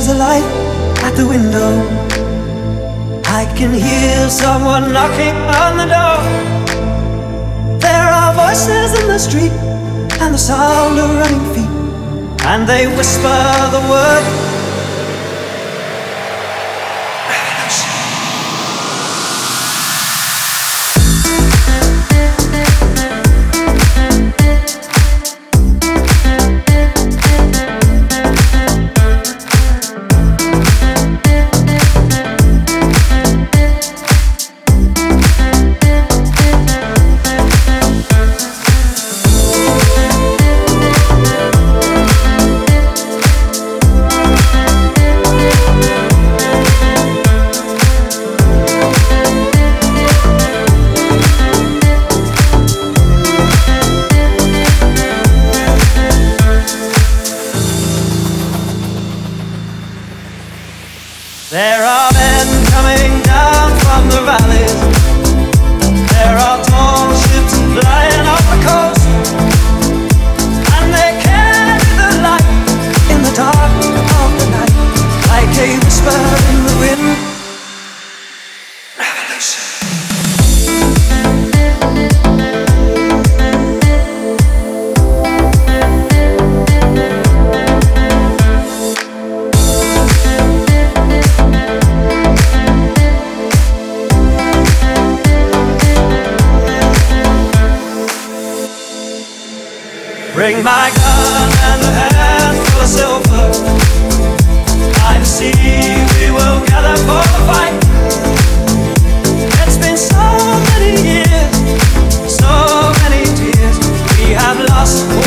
there's a light at the window. I can hear someone knocking on the door. There are voices in the street and the sound of running feet, and they whisper the word revolution. There are men coming down from the valleys. There are tall ships flying off the coast, and they carry the light in the dark of the night, like a whisper in the wind. Revolution. Bring my gun and a handful of silver. By the sea we will gather for the fight. It's been so many years, so many tears we have lost.